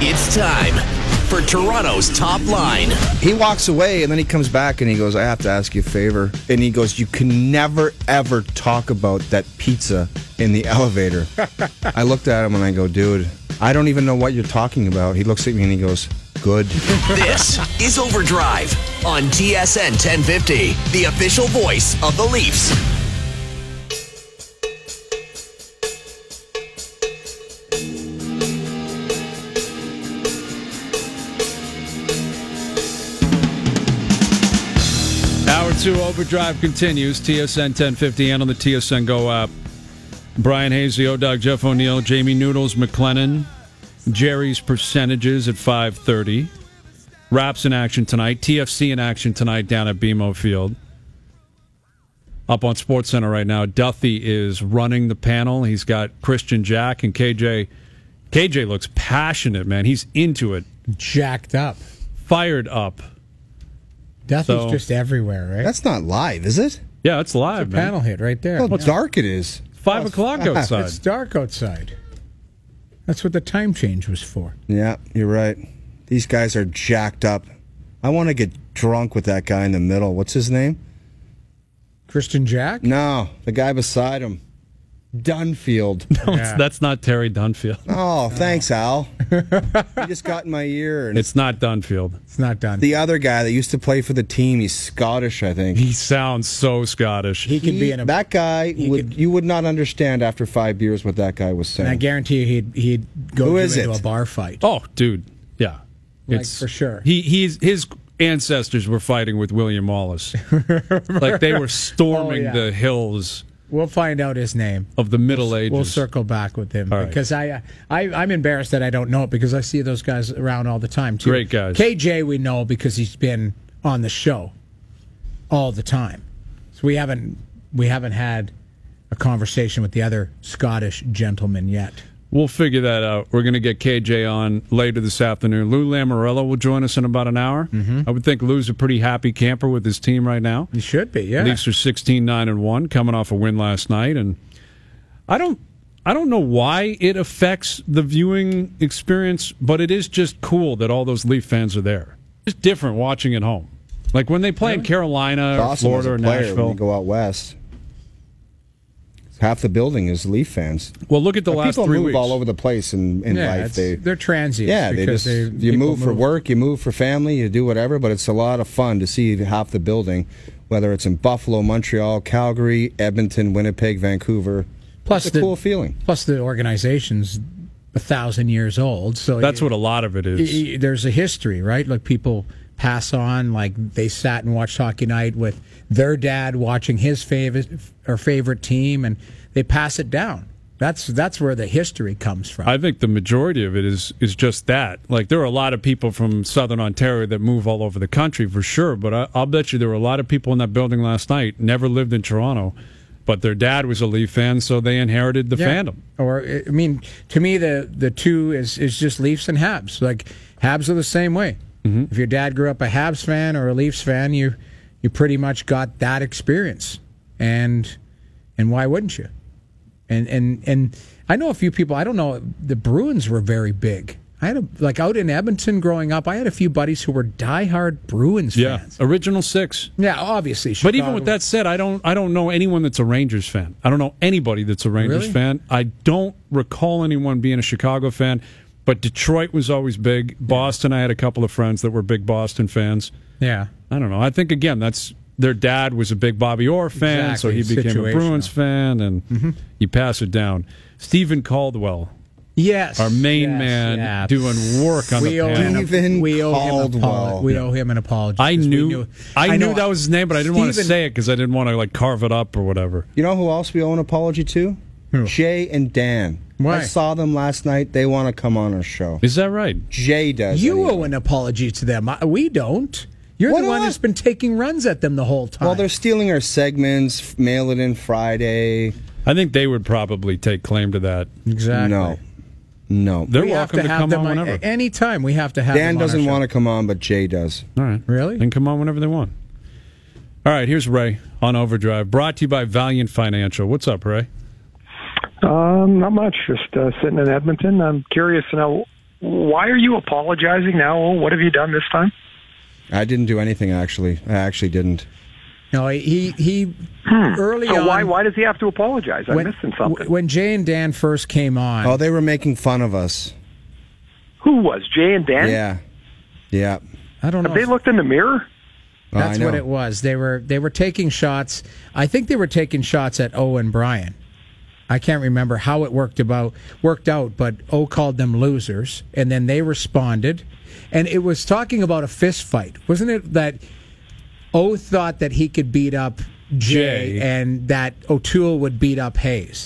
It's time for Toronto's Top Line. He walks away and then he comes back and he goes, I have to ask you a favor. And he goes, you can never, ever talk about that pizza in the elevator. I looked at him and I go, dude, I don't even know what you're talking about. He looks at me and he goes, good. This is Overdrive on TSN 1050, the official voice of the Leafs. Hour 2 Overdrive continues. TSN 1050 and on the TSN Go app. Brian Hayes, the O-Dog, Jeff O'Neill, Jamie Noodles, McLennan, Jerry's Percentages at 5:30. Raps in action tonight. TFC in action tonight down at BMO Field. Up on SportsCenter right now, Duffy is running the panel. He's got Christian Jack and KJ. KJ looks passionate, man. He's into it. Jacked up. Fired up. Duffy's just everywhere, right? That's not live, is it? Yeah, it's live, it's a man. panel hit right there. How dark it is. 5 o'clock outside. It's dark outside. That's what the time change was for. Yeah, you're right. These guys are jacked up. I want to get drunk with that guy in the middle. What's his name? Christian Jack? No, the guy beside him. Dunfield. No, that's not Terry Dunfield. Oh, thanks, Al. You just got in my ear. And It's not Dunfield. It's not done. the other guy that used to play for the team, he's Scottish, I think. He sounds so Scottish. He could be in a... That guy, could- you would not understand after 5 years what that guy was saying. And I guarantee you he'd go Who you is into it? a bar fight. Oh, dude. Yeah. Like, for sure. His ancestors were fighting with William Wallace. Like they were storming the hills We'll find out his name. of the Middle Ages. We'll circle back with him. All right. Because I'm embarrassed that I don't know it because I see those guys around all the time, too. Great guys. KJ we know because he's been on the show all the time. So we haven't had a conversation with the other Scottish gentleman yet. We'll figure that out. We're going to get KJ on later this afternoon. Lou Lamoriello will join us in about an hour. I would think Lou's a pretty happy camper with his team right now. He should be, yeah. Leafs are 16-9-1, coming off a win last night, and I don't know why it affects the viewing experience, but it is just cool that all those Leaf fans are there. It's different watching at home, like when they play in Carolina or awesome Florida as or a player Nashville. when you go out west. Half the building is Leaf fans. Well, look at the last People 3 move weeks. all over the place in life. They're transients. Yeah, they because just you people move for work, you move for family, you do whatever, but it's a lot of fun to see half the building, whether it's in Buffalo, Montreal, Calgary, Edmonton, Winnipeg, Vancouver. Plus it's a cool feeling. Plus the organization's 1,000 years old, so That's what a lot of it is. There's a history, right? Like people pass on, like they sat and watched Hockey Night with their dad watching his favorite team, and they pass it down. That's where the history comes from. I think the majority of it is just that. Like, there are a lot of people from Southern Ontario that move all over the country for sure, but I'll bet you there were a lot of people in that building last night, never lived in Toronto, but their dad was a Leaf fan, so they inherited the fandom. Or, I mean, to me, the two is just Leafs and Habs. Like, Habs are the same way. Mm-hmm. If your dad grew up a Habs fan or a Leafs fan, you pretty much got that experience. And why wouldn't you? And I know a few people. I don't know. The Bruins were very big. I had out in Edmonton growing up. I had a few buddies who were diehard Bruins fans. Yeah, original six. Yeah, obviously. But even with that said, I don't know anyone that's a Rangers fan. I don't know anybody that's a Rangers fan. I don't recall anyone being a Chicago fan. But Detroit was always big. Boston, I had a couple of friends that were big Boston fans. Yeah. I don't know. I think, again, their dad was a big Bobby Orr fan, so he became a Bruins fan, and you pass it down. Stephen Caldwell. Yes. Our main man doing work on the panel. We owe him an apology. I knew that was his name, but I didn't want to say it because I didn't want to carve it up or whatever. You know who else we owe an apology to? Who? Jay and Dan. Why? I saw them last night. They want to come on our show. Is that right? Jay does. You owe an apology to them. We don't. You're the one who's been taking runs at them the whole time. Well, they're stealing our segments. Mail it in Friday. I think they would probably take claim to that. Exactly. No. They're welcome to come on whenever. Anytime we have to have Dan them doesn't want to come on, but Jay does. All right. Really? They can come on whenever they want. All right, here's Ray on Overdrive, brought to you by Valiant Financial. What's up, Ray? Not much. Just sitting in Edmonton. I'm curious to know why are you apologizing now? What have you done this time? I didn't do anything, actually. I actually didn't. No, he early so on. why does he have to apologize? I'm missing something. When Jay and Dan first came on. Oh, they were making fun of us. Who was, Jay and Dan? Yeah. I don't know. Have they looked in the mirrr? That's what it was. They were taking shots. I think they were taking shots at O and Brian. I can't remember how it worked out, but O called them losers, and then they responded, and it was talking about a fist fight, wasn't it? That O thought that he could beat up Jay, and that O'Toole would beat up Hayes.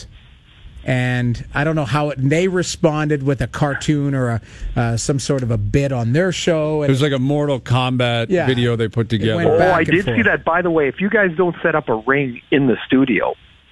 And I don't know how they responded with a cartoon or some sort of a bit on their show. It was like a Mortal Kombat video they put together. Oh, I did see that. By the way, if you guys don't set up a ring in the studio,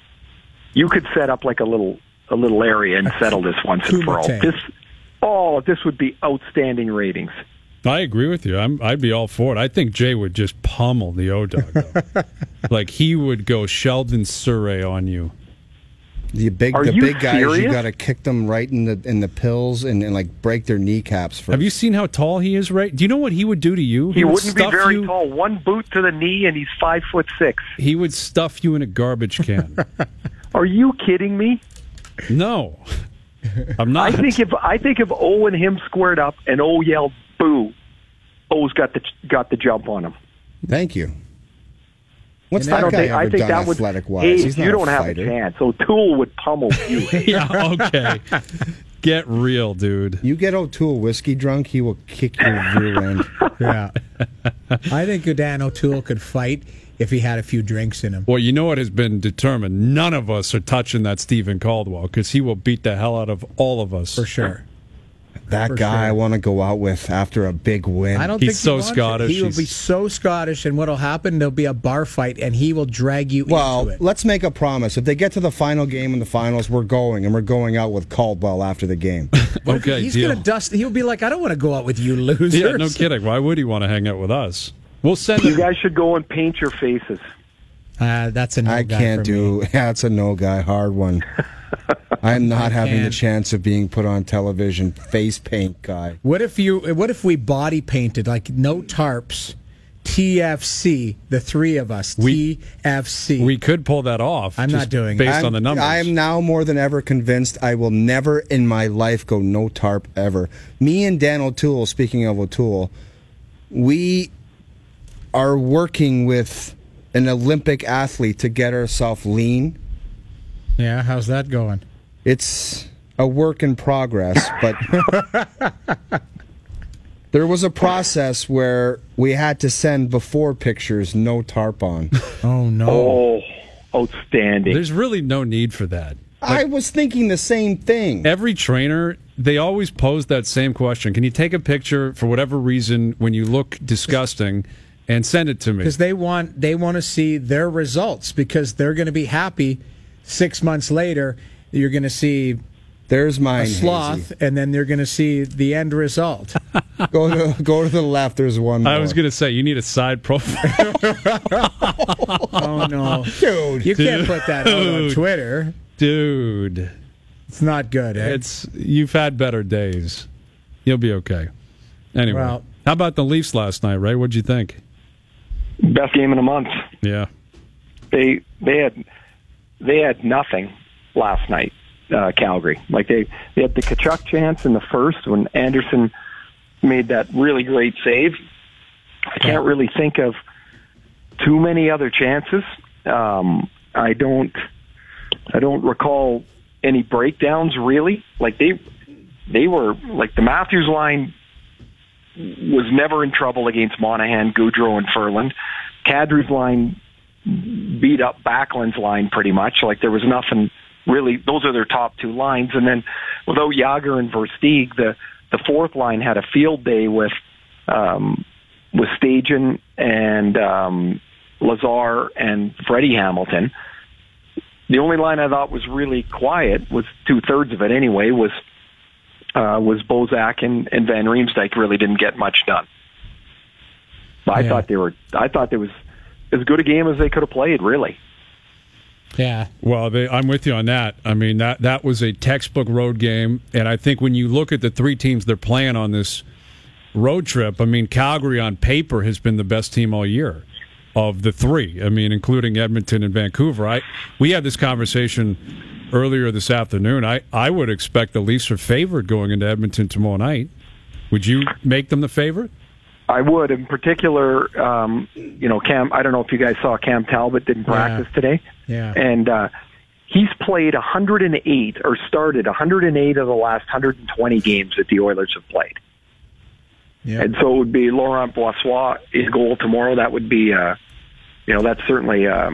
you could set up like a little area and settle this once and for all. This would be outstanding ratings. I agree with you. I'd be all for it. I think Jay would just pummel the O-Dog. Like he would go Sheldon Surrey on you. The big guys, you got to kick them right in the pills and like break their kneecaps first. Have you seen how tall he is? Right? Do you know what he would do to you? He wouldn't be very tall. One boot to the knee, and he's 5'6". He would stuff you in a garbage can. Are you kidding me? No, I'm not. I think if O and him squared up and O yelled boo, O's got the jump on him. Thank you. What's that guy ever done athletic-wise? He's not you don't a have fighter. a chance. O'Toole would pummel you. Yeah, okay. Get real, dude. You get O'Toole whiskey drunk, he will kick your rear end. Yeah. I think Dan O'Toole could fight if he had a few drinks in him. Well, you know what has been determined? None of us are touching that Stephen Caldwell because he will beat the hell out of all of us. For sure. That guy I want to go out with after a big win. I don't He's think so Scottish. He will be so Scottish, and what will happen, there'll be a bar fight, and he will drag you into it. Let's make a promise. If they get to the final game in the finals, we're going out with Caldwell after the game. Okay, he's going to dust. He'll be like, I don't want to go out with you losers. Yeah, no kidding. Why would he want to hang out with us? We'll send you guys should go and paint your faces. That's a no guy. I can't do. Me. That's a no guy. Hard one. I'm not having the chance of being put on television. Face paint guy. What if we body painted, like no tarps, TFC, the three of us, TFC. We could pull that off. I'm not doing it. Based on the numbers. I am now more than ever convinced I will never in my life go no tarp ever. Me and Dan O'Toole, speaking of O'Toole, we are working with an Olympic athlete to get ourselves lean. Yeah, how's that going? It's a work in progress, but there was a process where we had to send before pictures, no tarp on. Oh, no. Oh, outstanding. There's really no need for that. I was thinking the same thing. Every trainer, they always pose that same question. Can you take a picture for whatever reason when you look disgusting and send it to me? Because they want to see their results, because they're going to be happy 6 months later. You're going to see there's mine, a sloth, Hazy. And then they're going to see the end result. Go to the left. There's one more. I was going to say, you need a side profile. Oh, no. Dude. You can't put that out on Twitter. Dude. It's not good, eh? You've had better days. You'll be okay. Anyway, how about the Leafs last night, Ray? What'd you think? Best game in a month. Yeah. They had nothing last night, Calgary. Like they had the Tkachuk chance in the first when Anderson made that really great save. I can't really think of too many other chances. I don't recall any breakdowns really. Like they were like the Matthews line was never in trouble against Monahan, Gaudreau, and Ferland. Kadri's line beat up Backlund's line pretty much. Like there was nothing really. Those are their top two lines. And then without Jagr and Versteeg, the fourth line had a field day with Stajan and Lazar and Freddie Hamilton. The only line I thought was really quiet, was 2/3 of it anyway, was Bozak and Van Riemsdyk really didn't get much done. But I thought there was as good a game as they could have played, really. Yeah. Well, I'm with you on that. I mean, that was a textbook road game, and I think when you look at the three teams they're playing on this road trip, I mean, Calgary on paper has been the best team all year of the three. I mean, including Edmonton and Vancouver. We had this conversation earlier this afternoon. I would expect the Leafs are favored going into Edmonton tomorrow night. Would you make them the favorite? I would. In particular, Cam, I don't know if you guys saw Cam Talbot didn't practice today. Yeah. And he's played 108 or started 108 of the last 120 games that the Oilers have played. Yeah. And so it would be Laurent Brossoit, his goal tomorrow. That would be, that's certainly, a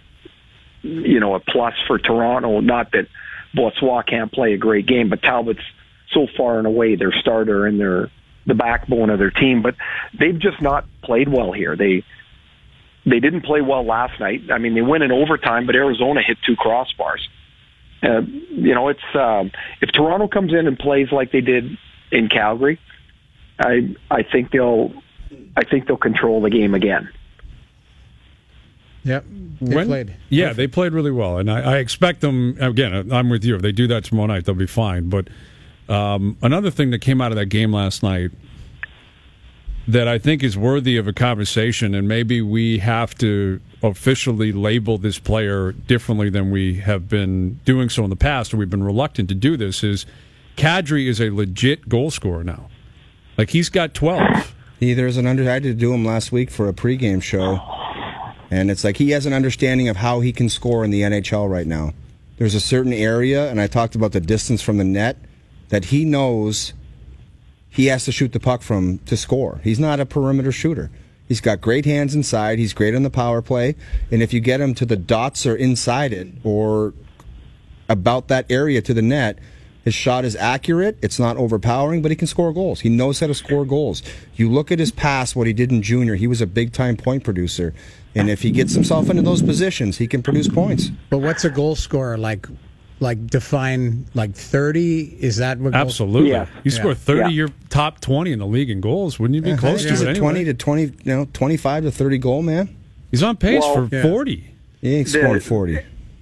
plus for Toronto. Not that Brossoit can't play a great game, but Talbot's so far and away their starter and the backbone of their team. But they've just not played well here. They didn't play well last night. I mean, they win in overtime, but Arizona hit 2 crossbars. If Toronto comes in and plays like they did in Calgary, I think they'll control the game again. Yep. They played. Yeah, Perfect. they played really well, and I expect them. Again, I'm with you. If they do that tomorrow night, they'll be fine. But another thing that came out of that game last night that I think is worthy of a conversation, and maybe we have to officially label this player differently than we have been doing so in the past, or we've been reluctant to do this, is Kadri is a legit goal scorer now. Like, he's got 12. I had to do him last week for a pregame show, and it's like he has an understanding of how he can score in the NHL right now. There's a certain area, and I talked about the distance from the net, that he knows he has to shoot the puck from to score. He's not a perimeter shooter. He's got great hands inside. He's great on the power play, and if you get him to the dots or inside it or about that area to the net, his shot is accurate. It's not overpowering, but he can score goals. He knows how to score goals. You look at his past, what he did in junior, he was a big-time point producer. And if he gets himself into those positions, he can produce points. But what's a goal scorer like? Like define 30? Is that what? Absolutely. Yeah. You score 30, you're top 20 in the league in goals. Wouldn't you be close to He's it a anyway? 25 to 30 goal man. He's on pace for Yeah. 40. He ain't scoring 40.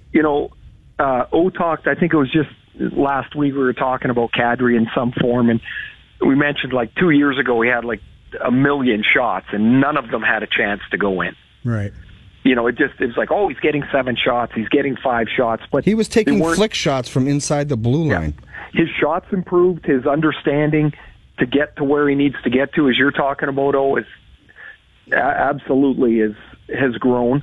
O talked, I think it was just last week we were talking about Kadri in some form, and we mentioned 2 years ago he had 1 million shots, and none of them had a chance to go in. Right. It was like, he's getting 7 shots, he's getting 5 shots, but He was taking flick shots from inside the blue line. His shots improved, his understanding to get to where he needs to get to, as you're talking about, is absolutely has grown.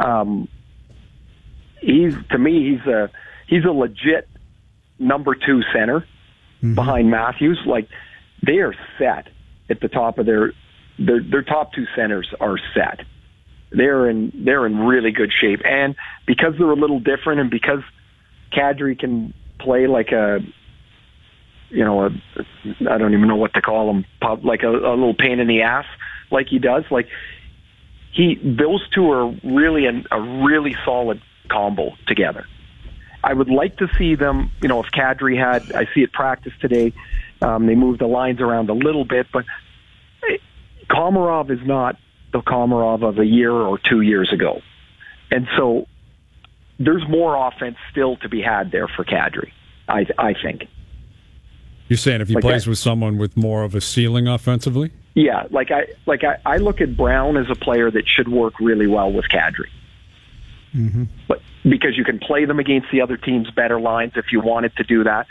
He's a legit number 2 center behind Matthews. They are set at the top of their top 2 centers are set. They're in really good shape, and because they're a little different, and because Kadri can play like I don't even know what to call him, like a little pain in the ass, like he does. Those two are really a really solid combo together. I would like to see them, if Kadri I see at practice today, they moved the lines around a little bit, but Komarov is not the Komarov of a year or 2 years ago. And so there's more offense still to be had there for Kadri, I think. You're saying if he plays with someone with more of a ceiling offensively? Yeah, I look at Brown as a player that should work really well with Kadri. Mm-hmm. But because you can play them against the other team's better lines if you wanted to do that.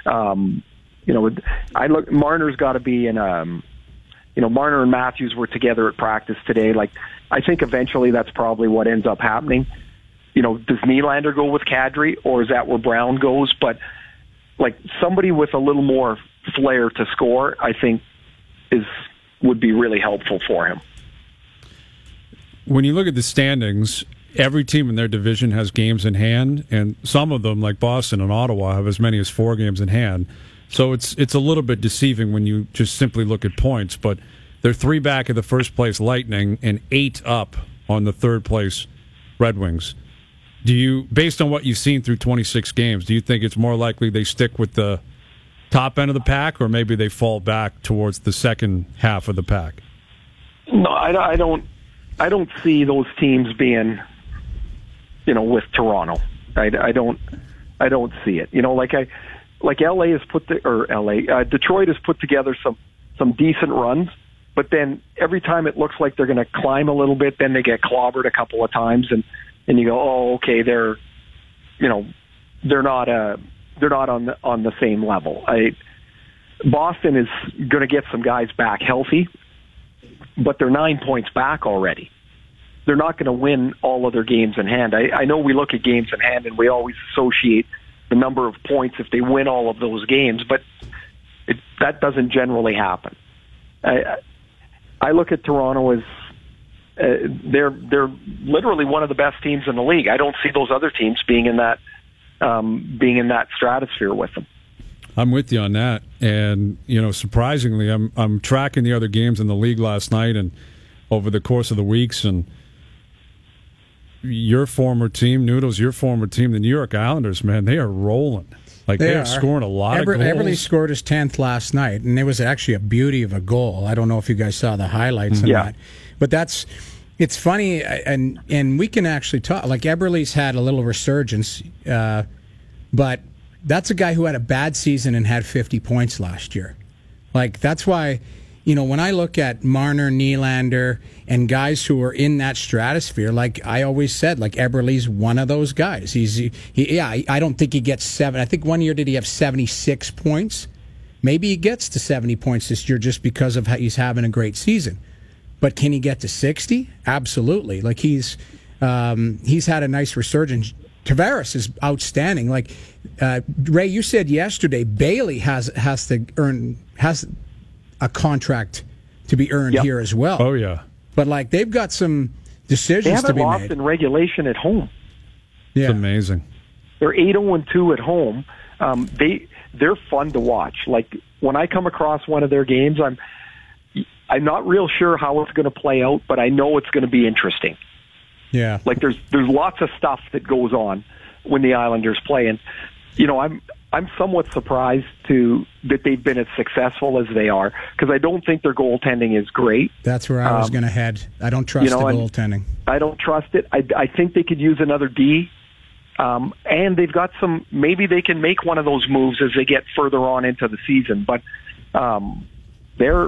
Marner's got to be in Marner and Matthews were together at practice today. I think eventually that's probably what ends up happening. Does Nylander go with Kadri, or is that where Brown goes? But somebody with a little more flair to score, I think would be really helpful for him. When you look at the standings, every team in their division has games in hand, and some of them, like Boston and Ottawa, have as many as 4 games in hand. So it's a little bit deceiving when you just simply look at points, but they're 3 back of the first place Lightning and 8 up on the third place Red Wings. Based on what you've seen through 26 games, do you think it's more likely they stick with the top end of the pack, or maybe they fall back towards the second half of the pack? No, I don't see those teams being with Toronto. I don't see it. LA has Detroit has put together some decent runs, but then every time it looks like they're going to climb a little bit, then they get clobbered a couple of times, and you go, oh, okay, they're not on the same level. Boston is going to get some guys back healthy, but they're 9 points back already. They're not going to win all of their games in hand. I know we look at games in hand and we always associate the number of points if they win all of those games, but that doesn't generally happen. I look at Toronto as they're literally one of the best teams in the league. I don't see those other teams being in that stratosphere with them. I'm with you on that, and surprisingly, I'm tracking the other games in the league last night and over the course of the weeks, and your former team, Noodles, the New York Islanders, man, they are rolling. They are scoring a lot of goals. Eberle scored his 10th last night, and it was actually a beauty of a goal. I don't know if you guys saw the highlights of that, but it's funny, and we can actually talk. Eberle's had a little resurgence, but that's a guy who had a bad season and had 50 points last year. That's why, when I look at Marner, Nylander, and guys who are in that stratosphere, I always said, Eberle's one of those guys. I don't think he gets 7. I think one year did he have 76 points? Maybe he gets to 70 points this year just because of how he's having a great season. But can he get to 60? Absolutely. He's had a nice resurgence. Tavares is outstanding. Ray, you said yesterday, Bailey has a contract to be earned here as well. Oh yeah, but they've got some decisions to be made. They haven't lost in regulation at home. Yeah, it's amazing. They're 8-0-2 at home. They're fun to watch. When I come across one of their games, I'm not real sure how it's going to play out, but I know it's going to be interesting. Yeah, there's lots of stuff that goes on when the Islanders play, and I'm somewhat surprised that they've been as successful as they are, because I don't think their goaltending is great. That's where I was going to head. I don't trust the goaltending. I don't trust it. I think they could use another D, and they've got some. Maybe they can make one of those moves as they get further on into the season. But they're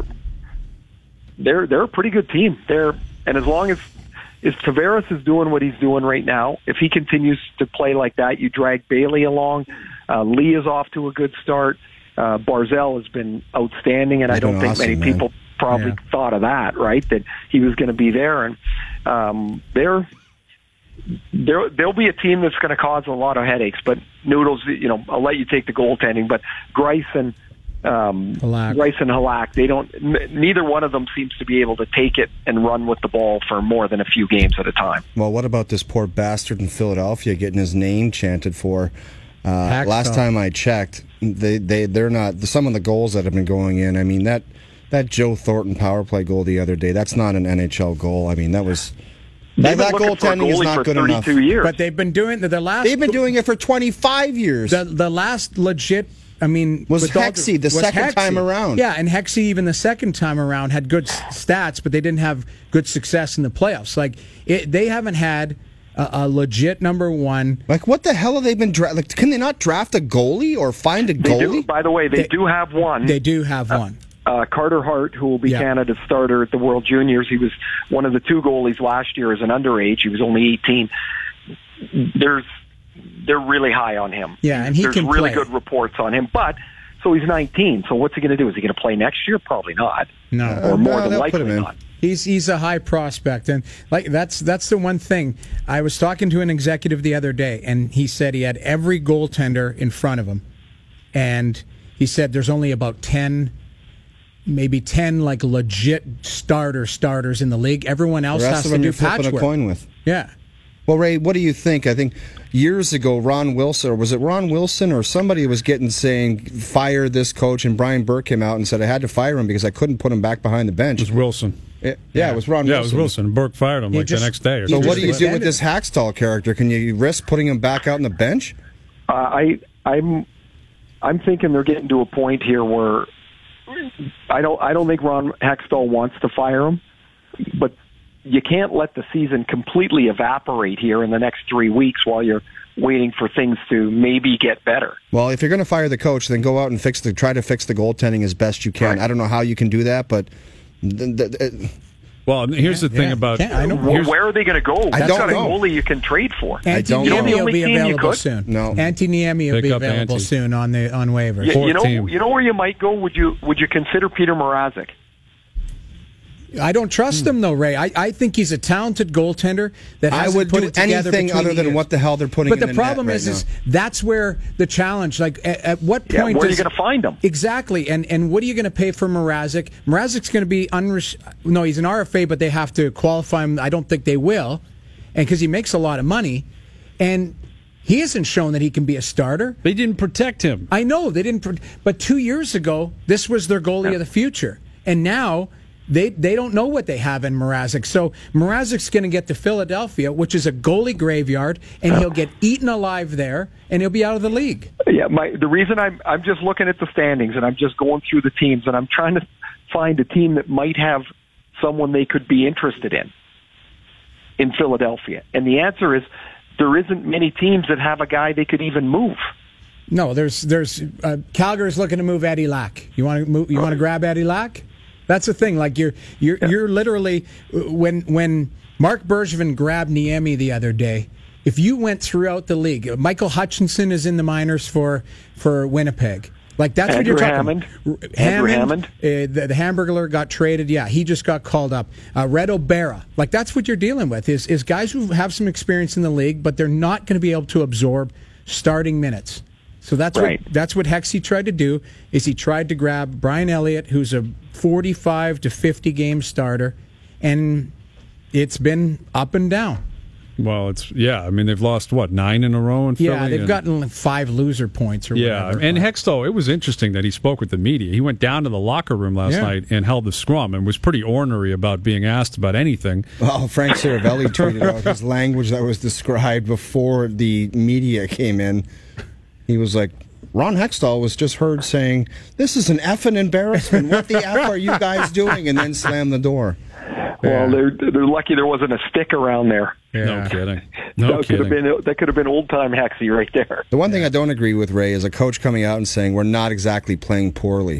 a pretty good team. And as long as Tavares is doing what he's doing right now, if he continues to play like that, you drag Bailey along. Lee is off to a good start. Barzell has been outstanding, and I don't think many people probably thought of that, right? That he was going to be there, and there'll be a team that's going to cause a lot of headaches. But Noodles, I'll let you take the goaltending, but Greiss and Halak, neither one of them seems to be able to take it and run with the ball for more than a few games at a time. Well, what about this poor bastard in Philadelphia getting his name chanted for? Last time I checked, they're not. Some of the goals that have been going in, I mean, that Joe Thornton power play goal the other day, that's not an NHL goal. I mean, that goaltending is not good enough. Years. But they've been doing They've been doing it for 25 years. The last legit. Was Hexy the second time around? Yeah, and Hexy even the second time around had good stats, but they didn't have good success in the playoffs. They haven't had a legit number one. What the hell have they been can they not draft a goalie or find a goalie? They do. By the way, they do have one. They do have one. Carter Hart, who will be Canada's starter at the World Juniors. He was one of the 2 goalies last year as an underage. He was only 18. They're really high on him. Yeah, and there's really good reports on him. But so he's 19. So what's he going to do? Is he going to play next year? Probably not. No, or more than likely not. He's a high prospect, and that's the one thing. I was talking to an executive the other day, and he said he had every goaltender in front of him, and he said there's only about 10. Maybe 10 legit starters in the league. Everyone else has to do patchwork. Flipping a coin with. Yeah. Well, Ray, what do you think? I think years ago, Ron Wilson, or was it Ron Wilson, or somebody was saying, fire this coach, and Brian Burke came out and said, I had to fire him because I couldn't put him back behind the bench. It was Wilson. It was Ron Wilson. Yeah, it was Wilson. Burke fired him the next day. So what do you do with this Hackstall character? Can you risk putting him back out on the bench? I'm thinking they're getting to a point here where I don't think Ron Hextall wants to fire him, but you can't let the season completely evaporate here in the next 3 weeks while you're waiting for things to maybe get better. Well, if you're going to fire the coach, then go out and try to fix the goaltending as best you can. Right. I don't know how you can do that, but well, here's the thing about where are they going to go? I don't know. A goalie you can trade for. Antti Niemi will be available soon. No, Antti Niemi will be available soon on waivers. You know where you might go? Would you consider Peter Mrazek? I don't trust him, though, Ray. I think he's a talented goaltender that I hasn't would put do it together anything other than what the hell they're putting in the net. But the problem is that's where the challenge, like, at what point where are you going to find him? Exactly. And what are you going to pay for Mrazek? Mrazek's going to be no, he's an RFA, but they have to qualify him. I don't think they will, and because he makes a lot of money, and he hasn't shown that he can be a starter. They didn't protect him. I know they didn't. But 2 years ago, this was their goalie of the future, and now They don't know what they have in Mrazek. So Mrazek's going to get to Philadelphia, which is a goalie graveyard, and he'll get eaten alive there, and he'll be out of the league. Yeah, the reason I'm just looking at the standings, and I'm just going through the teams, and I'm trying to find a team that might have someone they could be interested in Philadelphia. And the answer is there isn't many teams that have a guy they could even move. No, there's Calgary's looking to move Eddie Lack. You want to grab Eddie Lack? That's the thing. Like you're literally when Mark Bergevin grabbed Niemi the other day. If you went throughout the league, Michael Hutchinson is in the minors for Winnipeg. Like that's Andrew what you're talking about. Andrew Hammond. The Hamburglar got traded. Yeah, he just got called up. Red O'Bara. Like that's what you're dealing with is guys who have some experience in the league, but they're not going to be able to absorb starting minutes. So that's what Hexie tried to do. Is he tried to grab Brian Elliott, who's a 45 to 50 game starter, and it's been up and down. Well, I mean, they've lost, 9 in a row in Philly? Yeah, they've gotten 5 loser points or whatever. And Hextall, it was interesting that he spoke with the media. He went down to the locker room last night and held the scrum and was pretty ornery about being asked about anything. Well, Frank Saravelli tweeted out his language that was described before the media came in. He was like, Ron Hextall was just heard saying, "This is an effing embarrassment. What the F are you guys doing?" And then slammed the door. Well, they're lucky there wasn't a stick around there. Yeah. No kidding. That could have been old time Hexie right there. The one thing I don't agree with, Ray, is a coach coming out and saying we're not exactly playing poorly.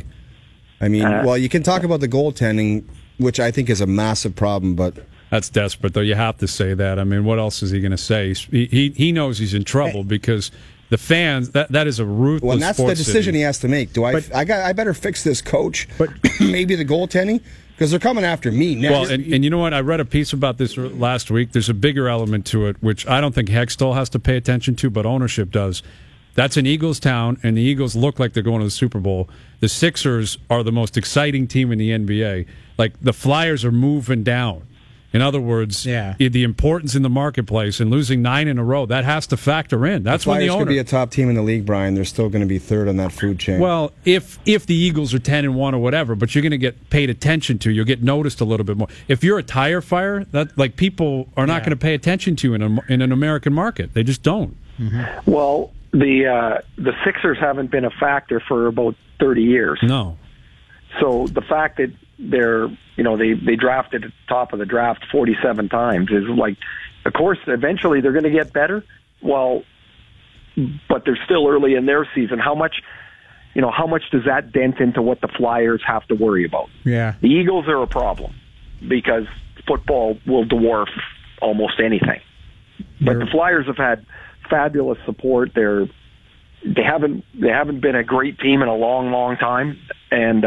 I mean, you can talk about the goaltending, which I think is a massive problem, but that's desperate, though. You have to say that. I mean, what else is he going to say? He knows he's in trouble because the fans, that is a ruthless. Well, and that's the decision he has to make. I better fix this coach, but maybe the goaltending, because they're coming after me now. Well, and you know what? I read a piece about this last week. There's a bigger element to it, which I don't think Hextall has to pay attention to, but ownership does. That's an Eagles town, and the Eagles look like they're going to the Super Bowl. The Sixers are the most exciting team in the NBA. Like, the Flyers are moving down. In other words, the importance in the marketplace and losing 9 in a row, that has to factor in. That's when the owner could be a top team in the league, Brian. They're still going to be third on that food chain. Well, if the Eagles are 10-1 or whatever, but you're going to get paid attention to, you'll get noticed a little bit more. If you're a tire fire, people are not going to pay attention to you in an American market. They just don't. Mm-hmm. Well, the Sixers haven't been a factor for about 30 years. No. So the fact that they drafted at the top of the draft 47 times is like, of course, eventually they're going to get better. Well, but they're still early in their season. How much does that dent into what the Flyers have to worry about? Yeah. The Eagles are a problem because football will dwarf almost anything. But the Flyers have had fabulous support. They haven't been a great team in a long, long time, and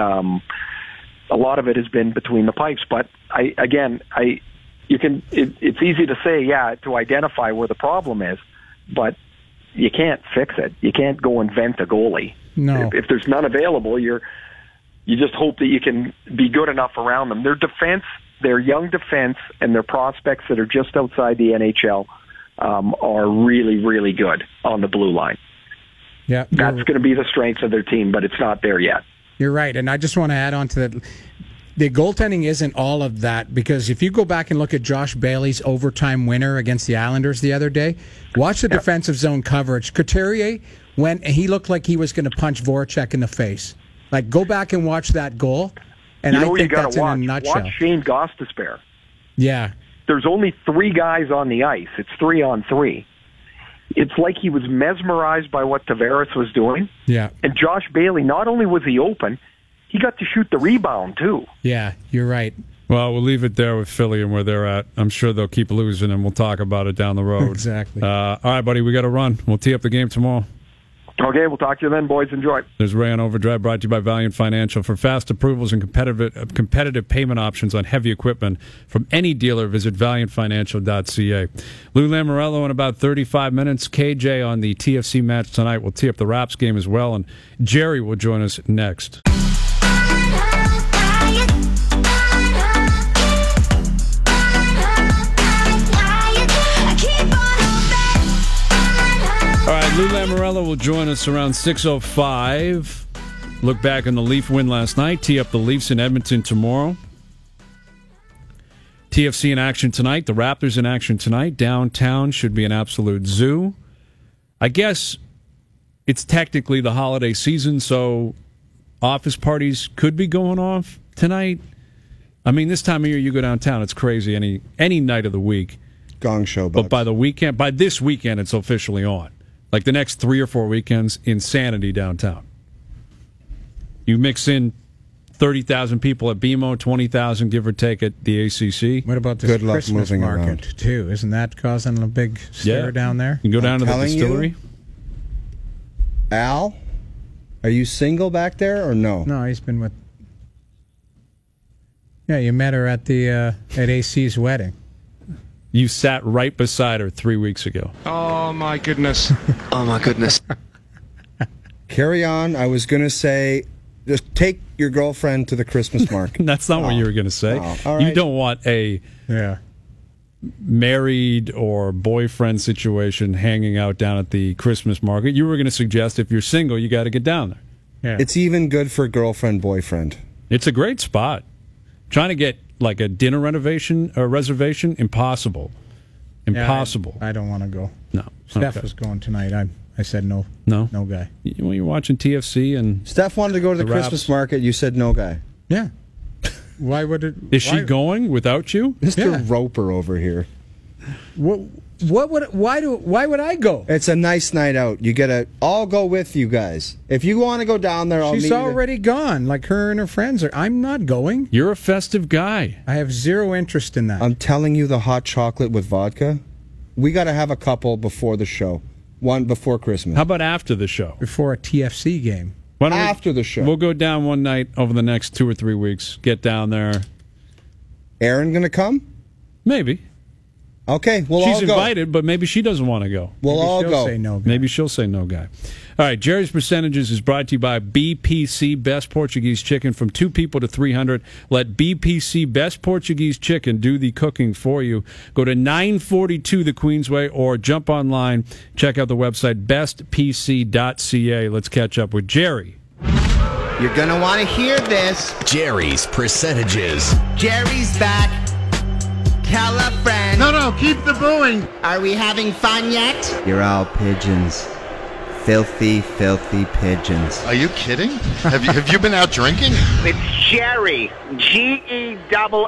a lot of it has been between the pipes. But it's easy to say, to identify where the problem is, but you can't fix it. You can't go invent a goalie. No. If there's none available, you just hope that you can be good enough around them. Their defense, their young defense, and their prospects that are just outside the NHL are really, really good on the blue line. Yeah, that's going to be the strength of their team, but it's not there yet. You're right, and I just want to add on to that. The goaltending isn't all of that, because if you go back and look at Josh Bailey's overtime winner against the Islanders the other day, watch the defensive zone coverage. Couturier went, and he looked like he was going to punch Voracek in the face. Like, go back and watch that goal, and I think that's in a nutshell. Watch Shane Gostisbehere. Yeah. there's only 3 guys on the ice. It's 3-on-3. It's like he was mesmerized by what Tavares was doing. Yeah. And Josh Bailey, not only was he open, he got to shoot the rebound, too. Yeah, you're right. Well, we'll leave it there with Philly and where they're at. I'm sure they'll keep losing, and we'll talk about it down the road. Exactly. All right, buddy, we got to run. We'll tee up the game tomorrow. Okay, we'll talk to you then, boys. Enjoy. There's Ray on Overdrive, brought to you by Valiant Financial. For fast approvals and competitive payment options on heavy equipment from any dealer, visit valiantfinancial.ca. Lou Lamoriello in about 35 minutes. KJ on the TFC match tonight. We'll tee up the Raps game as well, and Jerry will join us next. All right, Lou Lamoriello will join us around 6:05. Look back on the Leaf win last night. Tee up the Leafs in Edmonton tomorrow. TFC in action tonight. The Raptors in action tonight. Downtown should be an absolute zoo. I guess it's technically the holiday season, so office parties could be going off tonight. I mean, this time of year, you go downtown, it's crazy any night of the week. Gong show, but by this weekend, it's officially on. Like the next 3 or 4 weekends, insanity downtown. You mix in 30,000 people at BMO, 20,000 give or take at the ACC. What about this Christmas market too? Isn't that causing a big stir down there? You can go down to the distillery. Al, are you single back there or no? No, he's been with. Yeah, you met her at at AC's wedding. You sat right beside her 3 weeks ago. Oh, my goodness. Oh, my goodness. Carry on. I was going to say, just take your girlfriend to the Christmas market. That's not what you were going to say. All right. You don't want a married or boyfriend situation hanging out down at the Christmas market. You were going to suggest if you're single, you got to get down there. Yeah. It's even good for girlfriend, boyfriend. It's a great spot. Trying to get like a dinner reservation, impossible. Impossible. Yeah, I don't want to go. No. Steph was going tonight. I said no. No guy. When you're watching TFC and Steph wanted to go to the Christmas Raps. market. You said no guy. Yeah. Why would it? Is she going without you? Mr. Roper over here. Why would I go? It's a nice night out. I'll go with you guys. If you want to go down there, I'll meet you. She's already gone. Like her and her friends are. I'm not going. You're a festive guy. I have zero interest in that. I'm telling you, the hot chocolate with vodka. We got to have a couple before the show. One before Christmas. How about after the show? Before a TFC game. After the show. We'll go down one night over the next 2 or 3 weeks. Get down there. Aaron going to come? Maybe. Okay, we'll She's all go. invited, but maybe she doesn't want to go. We'll all she'll go. Say no guy. Maybe she'll say no guy. All right, Jerry's Percentages is brought to you by BPC Best Portuguese Chicken. From 2 people to 300, let BPC Best Portuguese Chicken do the cooking for you. Go to 942 the Queensway or jump online. Check out the website bestpc.ca. Let's catch up with Jerry. You're going to want to hear this. Jerry's Percentages. Jerry's back. Tell a friend. No, keep the booing. Are we having fun yet? You're all pigeons. Filthy, filthy pigeons. Are you kidding? Have you been out drinking? It's Jerry. Gerry.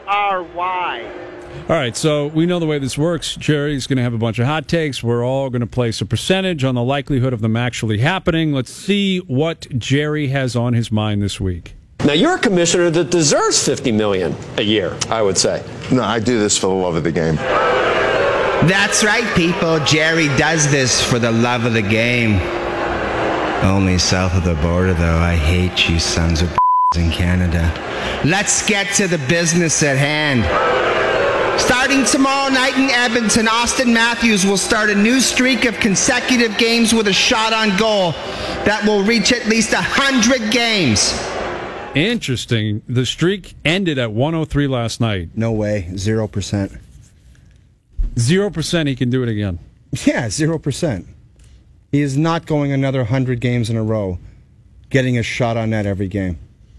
All right, so we know the way this works. Jerry's going to have a bunch of hot takes. We're all going to place a percentage on the likelihood of them actually happening. Let's see what Jerry has on his mind this week. Now, you're a commissioner that deserves $50 million a year, I would say. No, I do this for the love of the game. That's right, people. Jerry does this for the love of the game. Only south of the border, though. I hate you sons of in Canada. Let's get to the business at hand. Starting tomorrow night in Edmonton, Austin Matthews will start a new streak of consecutive games with a shot on goal that will reach at least 100 games. Interesting. The streak ended at 103 last night. No way. 0%. 0% he can do it again. Yeah, 0%. He is not going another 100 games in a row, getting a shot on net every game.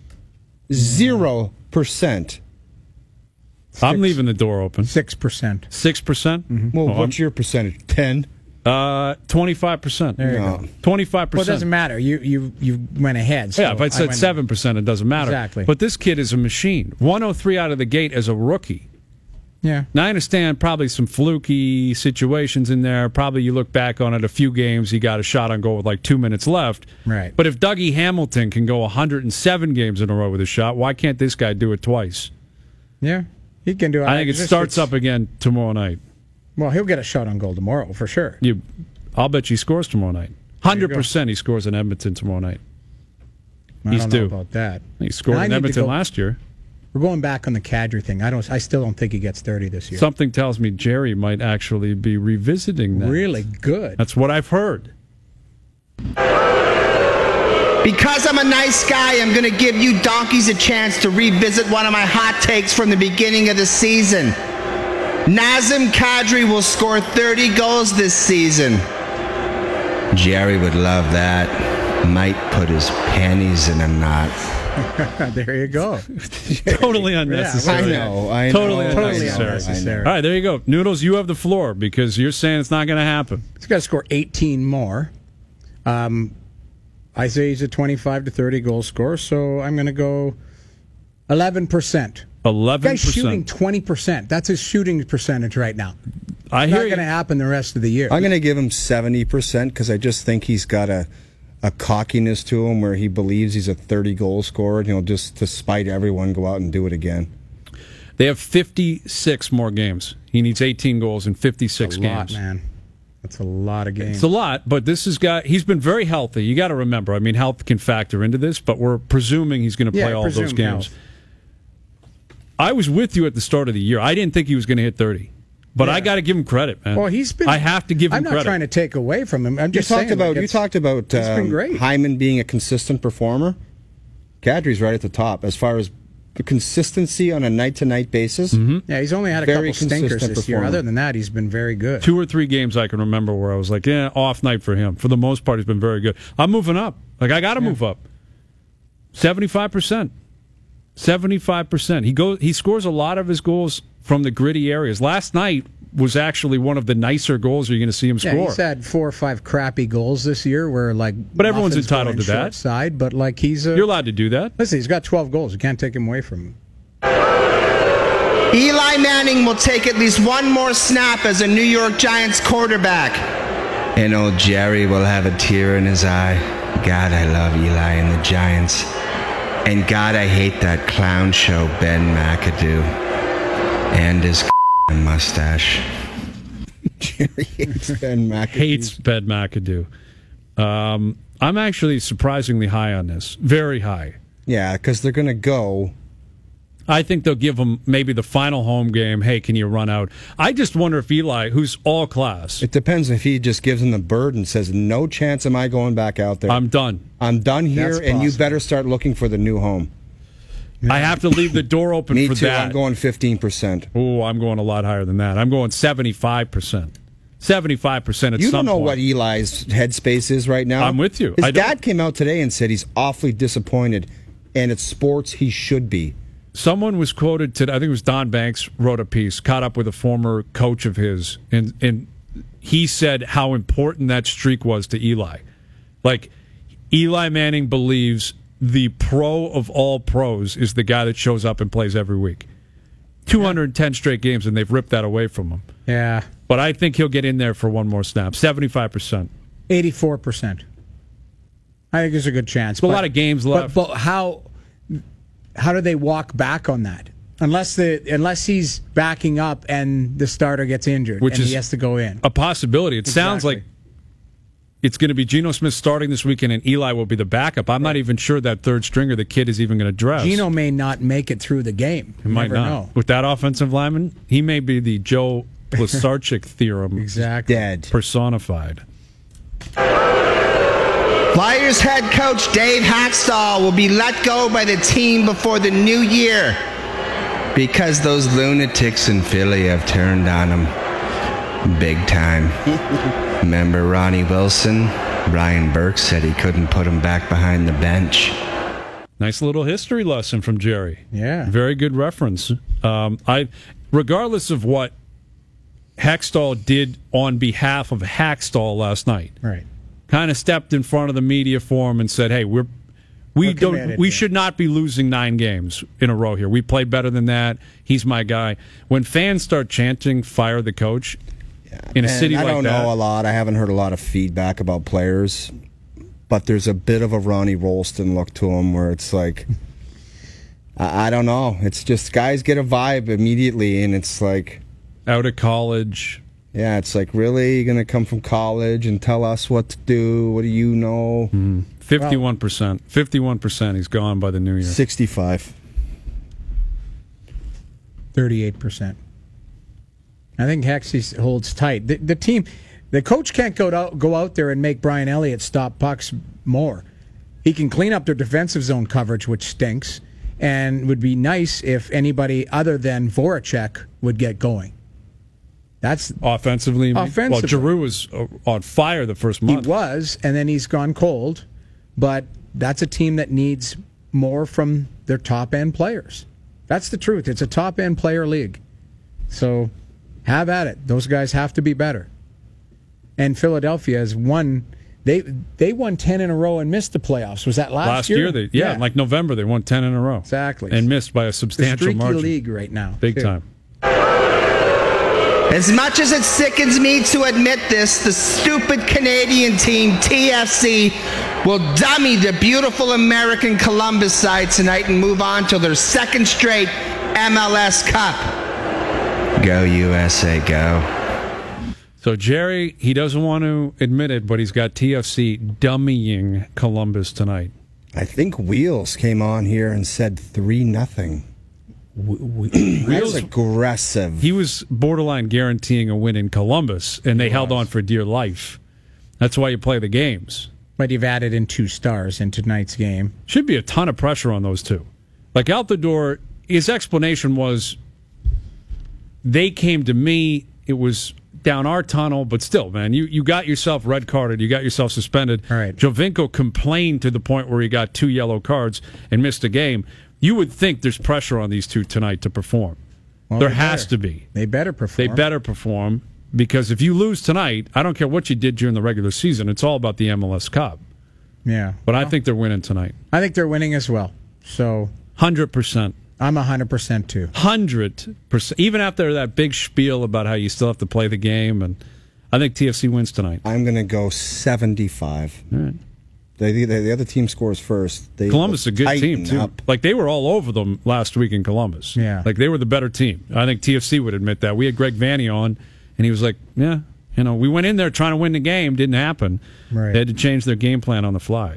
0%. I'm leaving the door open. 6%. 6%? Mm-hmm. Well, what's your percentage? 10? 25%. There you go. 25%. Well, it doesn't matter. You went ahead. So yeah, if I said 7%, it doesn't matter. Exactly. But this kid is a machine. 103 out of the gate as a rookie. Yeah. Now, I understand probably some fluky situations in there. Probably you look back on it, a few games, he got a shot on goal with like 2 minutes left. Right. But if Dougie Hamilton can go 107 games in a row with a shot, why can't this guy do it twice? Yeah, he can do it. I think it starts up again tomorrow night. Well, he'll get a shot on goal tomorrow, for sure. I'll bet you he scores tomorrow night. 100% he scores in Edmonton tomorrow night. I don't know about that. He scored in Edmonton last year. We're going back on the Kadri thing. I still don't think he gets 30 this year. Something tells me Jerry might actually be revisiting that. Really good. That's what I've heard. Because I'm a nice guy, I'm going to give you donkeys a chance to revisit one of my hot takes from the beginning of the season. Nazem Kadri will score 30 goals this season. Jerry would love that. Might put his panties in a knot. There you go. Totally unnecessary. I know. Totally unnecessary. All right, there you go. Noodles, you have the floor because you're saying it's not going to happen. He's got to score 18 more. I say he's a 25 to 30 goal scorer, so I'm going to go 11%. 11%. Guy's shooting 20%. That's his shooting percentage right now. It's not going to happen the rest of the year. I'm going to give him 70% because I just think he's got a cockiness to him where he believes he's a 30-goal scorer, and he'll just, to spite everyone, go out and do it again. They have 56 more games. He needs 18 goals in 56 games. That's a lot, man. That's a lot of games. It's a lot, but he's been very healthy. You got to remember, I mean, health can factor into this, but we're presuming he's going to play all of those games. Health. I was with you at the start of the year. I didn't think he was going to hit 30. But I got to give him credit, man. Well, I have to give him credit. I'm not trying to take away from him. I'm just saying. You talked about been great. Hyman being a consistent performer. Kadri's right at the top as far as the consistency on a night-to-night basis. Mm-hmm. Yeah, he's only had a couple stinkers this year. Other than that, he's been very good. 2 or 3 games I can remember where I was like, off night for him. For the most part, he's been very good. I'm moving up. I got to move up. 75%. 75%. He scores a lot of his goals from the gritty areas. Last night was actually one of the nicer goals you're going to see him score. He's had 4 or 5 crappy goals this year where but everyone's entitled to that. Side, but you're allowed to do that. Listen, he's got 12 goals. You can't take him away from him. Eli Manning will take at least one more snap as a New York Giants quarterback. And old Jerry will have a tear in his eye. God, I love Eli and the Giants. And God, I hate that clown show Ben McAdoo. And his mustache. Jerry hates Ben McAdoo. Hates Ben McAdoo. I'm actually surprisingly high on this. Very high. Yeah, because they're going to go. I think they'll give him maybe the final home game. Hey, can you run out? I just wonder if Eli, who's all class. It depends if he just gives him the bird and says, no chance am I going back out there. I'm done. I'm done here, and you better start looking for the new home. I have to leave the door open Me for too, that. I'm going 15%. Oh, I'm going a lot higher than that. I'm going 75%. 75% at You some don't know point. what Eli's headspace is right now. I'm with you. His dad came out today and said he's awfully disappointed, and it's sports he should be. Someone was quoted today, I think it was Don Banks, wrote a piece, caught up with a former coach of his, and he said how important that streak was to Eli. Like, Eli Manning believes the pro of all pros is the guy that shows up and plays every week. 210 straight games, and they've ripped that away from him. Yeah. But I think he'll get in there for one more snap. 75%. 84%. I think there's a good chance. There's a lot of games left. But how do they walk back on that? Unless he's backing up and the starter gets injured and he has to go in. A possibility. It sounds like it's going to be Geno Smith starting this weekend and Eli will be the backup. I'm not even sure that third stringer the kid is even going to dress. Geno may not make it through the game. He might not. Know. With that offensive lineman, he may be the Joe Plisarchik theorem exactly personified. Flyers head coach Dave Hackstall will be let go by the team before the new year because those lunatics in Philly have turned on him big time. Remember Ronnie Wilson? Ryan Burke said he couldn't put him back behind the bench. Nice little history lesson from Jerry. Yeah. Very good reference. Regardless of what Hackstall did on behalf of Hackstall last night. Right. Kind of stepped in front of the media forum and said, hey, We should not be losing 9 games in a row here. We play better than that. He's my guy. When fans start chanting, fire the coach, in a city like that. I don't know a lot. I haven't heard a lot of feedback about players, but there's a bit of a Ronnie Rolston look to him where it's like, I don't know. It's just guys get a vibe immediately, and it's like... Out of college. Yeah, it's like, really? You're going to come from college and tell us what to do? What do you know? 51%. 51% he's gone by the new year. 65. 38%. I think Hexie holds tight. The team, the coach can't go out there and make Brian Elliott stop pucks more. He can clean up their defensive zone coverage, which stinks, and would be nice if anybody other than Voracek would get going. That's offensively. Well, Giroux was on fire the first month. He was, and then he's gone cold. But that's a team that needs more from their top-end players. That's the truth. It's a top-end player league. So have at it. Those guys have to be better. And Philadelphia has won. They won 10 in a row and missed the playoffs. Was that last year? Yeah, like November, they won 10 in a row. Exactly. And missed by a substantial margin. It's a streaky league right now. Big time. As much as it sickens me to admit this, the stupid Canadian team, TFC, will dummy the beautiful American Columbus side tonight and move on to their second straight MLS Cup. Go USA, go. So Jerry, he doesn't want to admit it, but he's got TFC dummying Columbus tonight. I think Wheels came on here and said 3-0. Wheels aggressive. He was borderline guaranteeing a win in Columbus, and they held on for dear life. That's why you play the games. But you've added in 2 stars in tonight's game. Should be a ton of pressure on those two. Like out the door, his explanation was, they came to me, it was down our tunnel, but still, man, you got yourself red carded, you got yourself suspended. All right. Jovinko complained to the point where he got 2 yellow cards and missed a game. You would think there's pressure on these two tonight to perform. Well, there has to be. They better perform. They better perform, because if you lose tonight, I don't care what you did during the regular season, it's all about the MLS Cup. Yeah. But I think they're winning tonight. I think they're winning as well. So 100%. I'm 100% too. 100%. Even after that big spiel about how you still have to play the game, and I think TFC wins tonight. I'm going to go 75. All right. The other team scores first. Columbus is a good team, too. Up. Like, they were all over them last week in Columbus. Yeah. Like, they were the better team. I think TFC would admit that. We had Greg Vanny on, and he was like, yeah, we went in there trying to win the game. Didn't happen. Right. They had to change their game plan on the fly.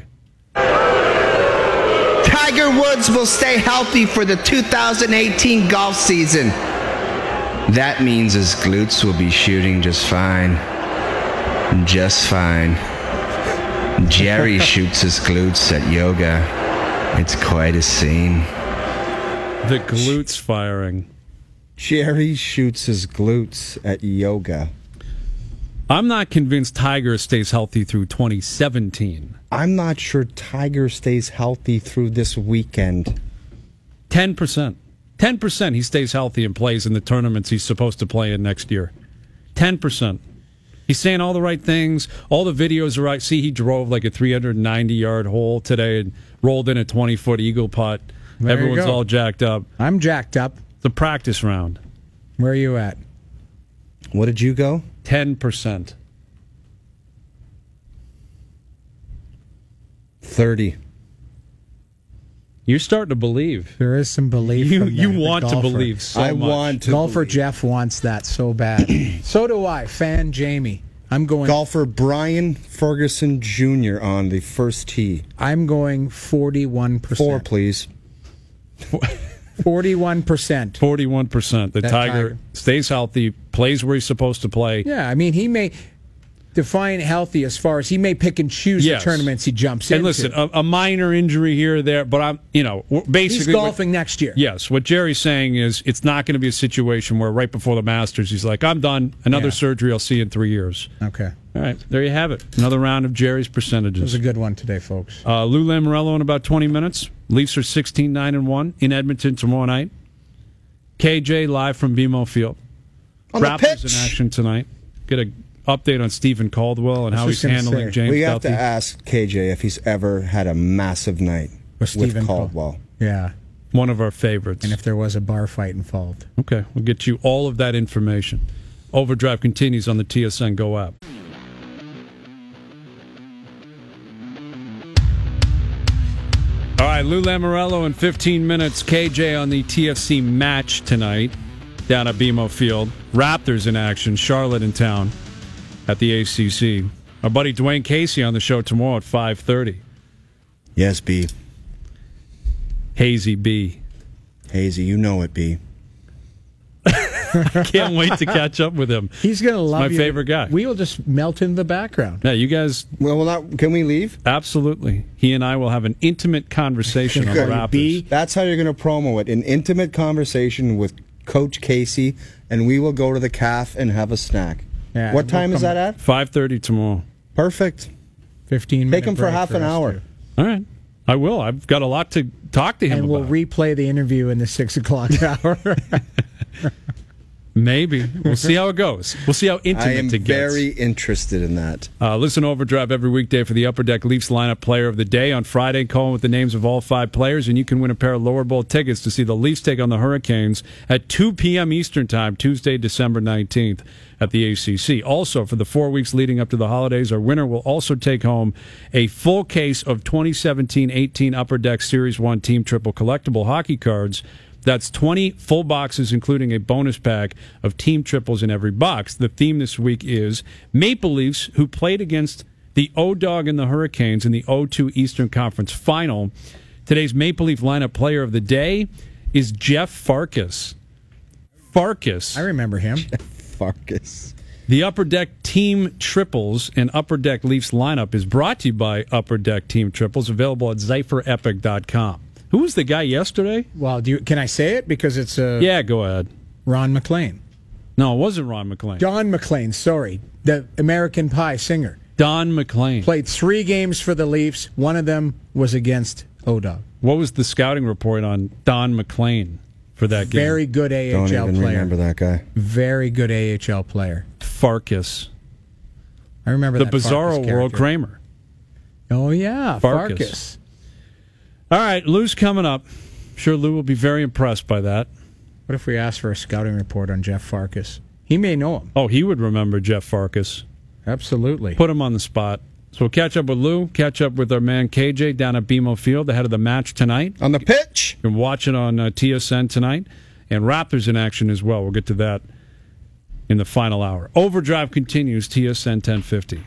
Tiger Woods will stay healthy for the 2018 golf season. That means his glutes will be shooting just fine. Just fine. Jerry shoots his glutes at yoga. It's quite a scene. The glutes firing. Jerry shoots his glutes at yoga. I'm not convinced Tiger stays healthy through 2017. I'm not sure Tiger stays healthy through this weekend. 10%. 10% he stays healthy and plays in the tournaments he's supposed to play in next year. 10%. He's saying all the right things. All the videos are right. See, he drove like a 390-yard hole today and rolled in a 20-foot eagle putt. There Everyone's all jacked up. I'm jacked up. It's a practice round. Where are you at? What did you go? 10%. 30. You're starting to believe. There is some belief. You want to believe so I much. want to Golfer believe. Jeff wants that so bad. So do I. Fan Jamie. I'm going. Golfer Brian Ferguson Jr. on the first tee. I'm going 41%. 4, please. 41%. 41%. The That Tiger stays healthy, plays where he's supposed to play. Yeah, I mean, he may define healthy as far as he may pick and choose Yes. the tournaments he jumps into. And listen, a minor injury here or there, but I'm, basically he's golfing next year. Yes, what Jerry's saying is it's not going to be a situation where right before the Masters he's like, I'm done. Another surgery, I'll see you in 3 years. Okay. All right, there you have it. Another round of Jerry's It percentages. was a good one today, folks. Lou Lamoriello in about 20 minutes. Leafs are 16-9-1 in Edmonton tomorrow night. KJ live from BMO Field. On the Raptors pitch. in action tonight. Get an update on Stephen Caldwell and how he's just gonna handling say. James We have Doughty. to ask KJ if he's ever had a massive night. With Stephen Caldwell. Yeah. One of our favorites. And if there was a bar fight involved. Okay, we'll get you all of that information. Overdrive continues on the TSN Go app. All right, Lou Lamoriello in 15 minutes. KJ on the TFC match tonight down at BMO Field. Raptors in action. Charlotte in town at the ACC. Our buddy Dwayne Casey on the show tomorrow at 5:30. Yes, B. Hazy B. Hazy, you know it, B. Can't wait to catch up with him. He's going to love my favorite guy. We will just melt in the background. Yeah, you guys. Well, can we leave? Absolutely. He and I will have an intimate conversation on the Raptors. That's how you're going to promo it. An intimate conversation with Coach Casey, and we will go to the CAF and have a snack. Yeah, what time is that at? 5:30 tomorrow. Perfect. 15 minutes. Take him for half an hour. All right. I will. I've got a lot to talk to him about. And we'll replay the interview in the 6 o'clock hour. Maybe. We'll see how it goes. We'll see how intimate it gets. I am very interested in that. Listen to Overdrive every weekday for the Upper Deck Leafs lineup player of the day. On Friday, call with the names of all 5 players, and you can win a pair of lower bowl tickets to see the Leafs take on the Hurricanes at 2 p.m. Eastern Time, Tuesday, December 19th at the ACC. Also, for the 4 weeks leading up to the holidays, our winner will also take home a full case of 2017-18 Upper Deck Series 1 Team Triple collectible hockey cards. That's 20 full boxes, including a bonus pack of team triples in every box. The theme this week is Maple Leafs, who played against the O-Dog and the Hurricanes in the 0-2 Eastern Conference Final. Today's Maple Leaf lineup player of the day is Jeff Farkas. Farkas. I remember him. Jeff Farkas. The Upper Deck Team Triples and Upper Deck Leafs lineup is brought to you by Upper Deck Team Triples, available at ZypherEpic.com. Who was the guy yesterday? Well, can I say it? Because it's yeah, go ahead. Ron McLean. No, it wasn't Ron McLean. Don McLean, sorry. The American Pie singer. Don McLean. Played 3 games for the Leafs. One of them was against O-Dog. What was the scouting report on Don McLean for that game? Very good AHL player. Don't even remember that guy. Very good AHL player. Farkas. I remember the that Bizarro World Kramer. Oh, yeah. Farkas. All right, Lou's coming up. I'm sure Lou will be very impressed by that. What if we ask for a scouting report on Jeff Farkas? He may know him. Oh, he would remember Jeff Farkas. Absolutely. Put him on the spot. So we'll catch up with Lou, catch up with our man KJ down at BMO Field ahead of the match tonight. On the pitch. You can watch it on TSN tonight. And Raptors in action as well. We'll get to that in the final hour. Overdrive continues, TSN 1050.